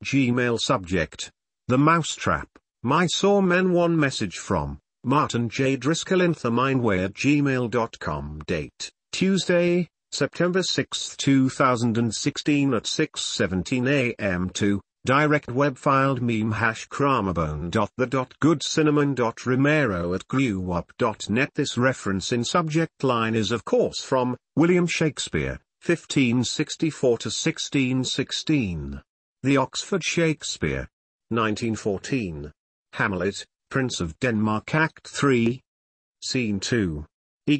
Gmail subject: The Mousetrap. My saw men. One message from Martin J. Driscoll in themindway@gmail.com. Date: Tuesday, September 6, 2016 at 6:17 a.m. to direct web filed meme #cramabone.the.goodcinnamon.romero@gruup.net. This reference in subject line is of course from William Shakespeare, 1564 to 1616. The Oxford Shakespeare. 1914. Hamlet, Prince of Denmark Act 3. Scene 2. I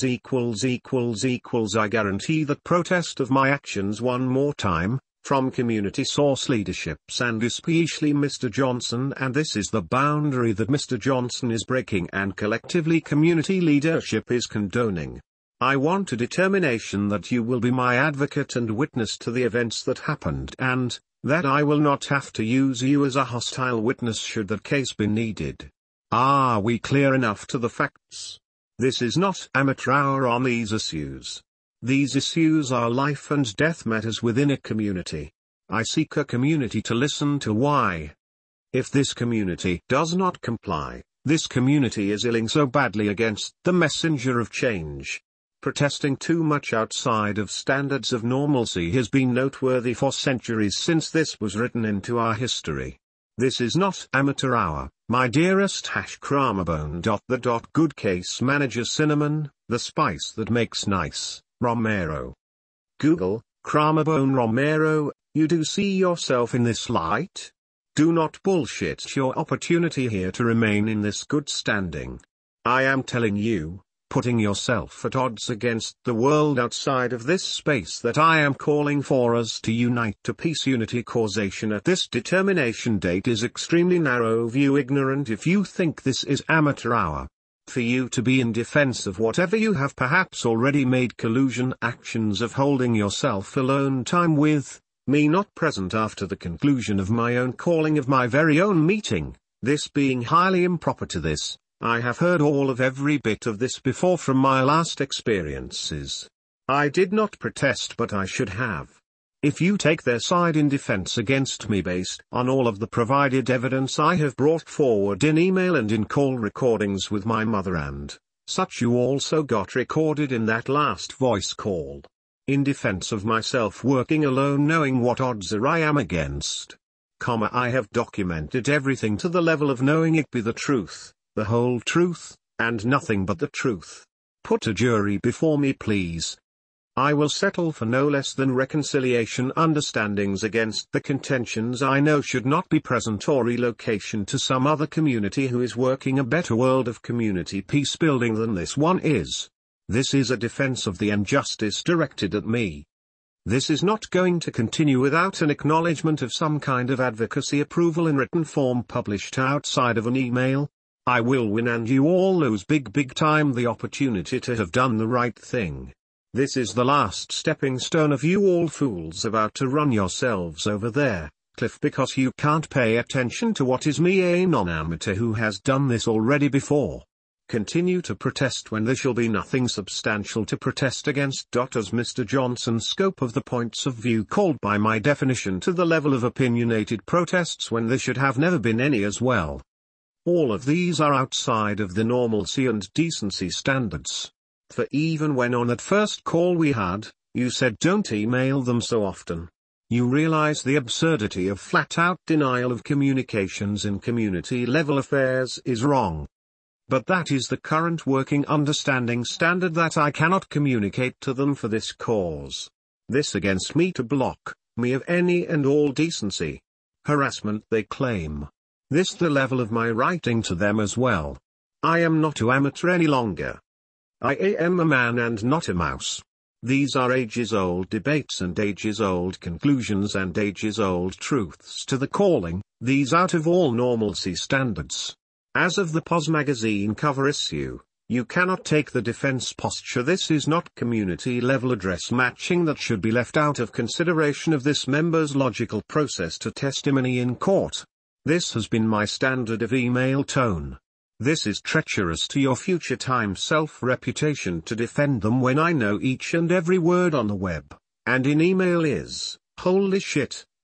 guarantee that protest of my actions one more time, from community source leaderships and especially Mr. Johnson, and this is the boundary that Mr. Johnson is breaking and collectively community leadership is condoning. I want a determination that you will be my advocate and witness to the events that happened, and that I will not have to use you as a hostile witness should that case be needed. Are we clear enough to the facts? This is not amateur hour on these issues. These issues are life and death matters within a community. I seek a community to listen to why. If this community does not comply, this community is illing so badly against the messenger of change. Protesting too much outside of standards of normalcy has been noteworthy for centuries since this was written into our history. This is not amateur hour, my dearest #cramabone. The good case manager cinnamon, the spice that makes nice, Romero. Google, Cramabone Romero. You do see yourself in this light? Do not bullshit your opportunity here to remain in this good standing. I am telling you, putting yourself at odds against the world outside of this space, that I am calling for us to unite to peace. Unity causation at this determination date is extremely narrow view, ignorant if you think this is amateur hour. For you to be in defense of whatever you have perhaps already made collusion actions of holding yourself alone time with me not present after the conclusion of my own calling of my very own meeting, this being highly improper to this. I have heard all of every bit of this before from my last experiences. I did not protest, but I should have. If you take their side in defense against me based on all of the provided evidence I have brought forward in email and in call recordings with my mother and such you also got recorded in that last voice call. In defense of myself working alone, knowing what odds I am against. I have documented everything to the level of knowing it be the truth, the whole truth, and nothing but the truth. Put a jury before me, please. I will settle for no less than reconciliation understandings against the contentions I know should not be present, or relocation to some other community who is working a better world of community peace building than this one is. This is a defense of the injustice directed at me. This is not going to continue without an acknowledgement of some kind of advocacy approval in written form published outside of an email. I will win and you all lose big time the opportunity to have done the right thing. This is the last stepping stone of you all fools about to run yourselves over their cliff because you can't pay attention to what is me, a non-amateur who has done this already before. Continue to protest when there shall be nothing substantial to protest against. As Mr. Johnson's scope of the points of view called by my definition to the level of opinionated protests when there should have never been any as well. All of these are outside of the normalcy and decency standards. For even when on that first call we had, you said don't email them so often. You realize the absurdity of flat-out denial of communications in community-level affairs is wrong. But that is the current working understanding standard, that I cannot communicate to them for this cause. This against me to block me of any and all decency. Harassment they claim. This the level of my writing to them as well. I am not too amateur any longer. I am a man and not a mouse. These are ages-old debates and ages-old conclusions and ages-old truths to the calling, these out of all normalcy standards. As of the POS magazine cover issue, you cannot take the defense posture. This is not community-level address matching that should be left out of consideration of this member's logical process to testimony in court. This has been my standard of email tone. This is treacherous to your future time self-reputation to defend them when I know each and every word on the web, and in email is, holy shit,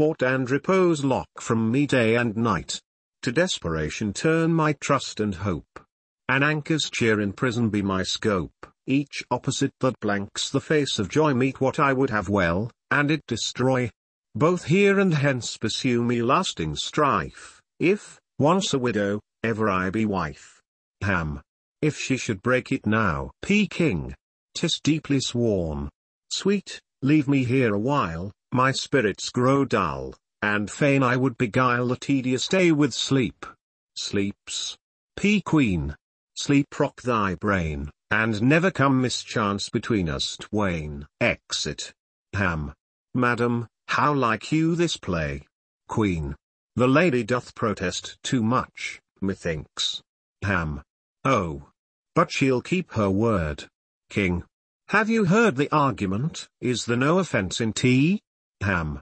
sport and repose lock from me day and night. To desperation turn my trust and hope. An anchor's cheer in prison be my scope. Each opposite that blanks the face of joy meet what I would have well, and it destroy. Both here and hence pursue me lasting strife. If, once a widow, ever I be wife. Ham. If she should break it now, Peking. 'Tis deeply sworn. Sweet, leave me here a while, my spirits grow dull, and fain I would beguile the tedious day with sleep. Sleeps. Queen. Sleep rock thy brain, and never come mischance between us twain. Exit. Ham. Madam, how like you this play? Queen. The lady doth protest too much, methinks. Ham. Oh. But she'll keep her word. King. Have you heard the argument? Is there no offence in tea? Ham.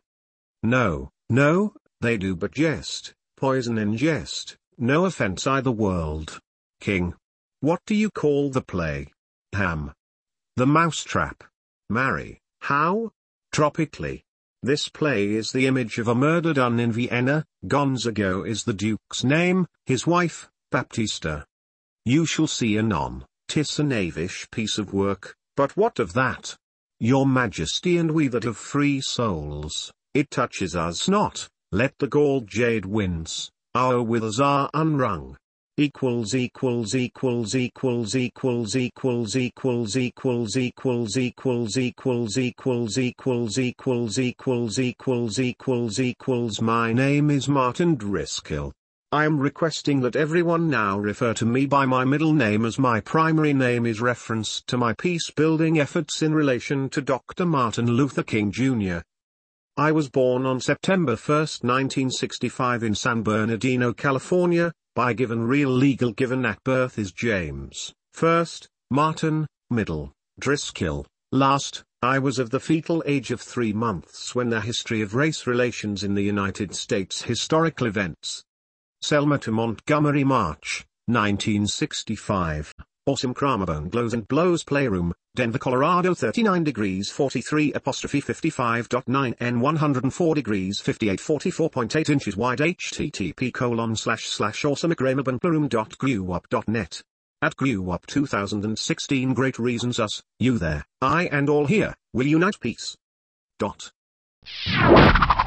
No, no, they do but jest, poison in jest, no offence I the world. King. What do you call the play? Ham. The Mousetrap. Marry, how? Tropically. This play is the image of a murder done in Vienna. Gonzago is the Duke's name, his wife, Baptista. You shall see anon. 'Tis a knavish piece of work, but what of that? Your Majesty and we that have free souls, it touches us not. Let the galled jade wince, our withers are unwrung. Equals equals equals equals equals equals equals equals equals equals equals equals equals equals equals equals equals equals. My name is Martin Driscoll. I am requesting that everyone now refer to me by my middle name, as my primary name is reference to my peace-building efforts in relation to Dr. Martin Luther King Jr. I was born on September 1, 1965 in San Bernardino, California. By given real legal given at birth is James, first, Martin, middle, Driscoll, last. I was of the fetal age of 3 months when the history of race relations in the United States historical events. Selma to Montgomery, March, 1965. Awesome Cramabone Glows and Blows Playroom, Denver, Colorado 39 degrees 43 apostrophe 55.9 N 104 degrees 58 44.8 inches wide http://awesomecramaboneplayroom.gwup.net. At GWUP 2016 Great Reasons Us, You There, I and All Here, will unite peace.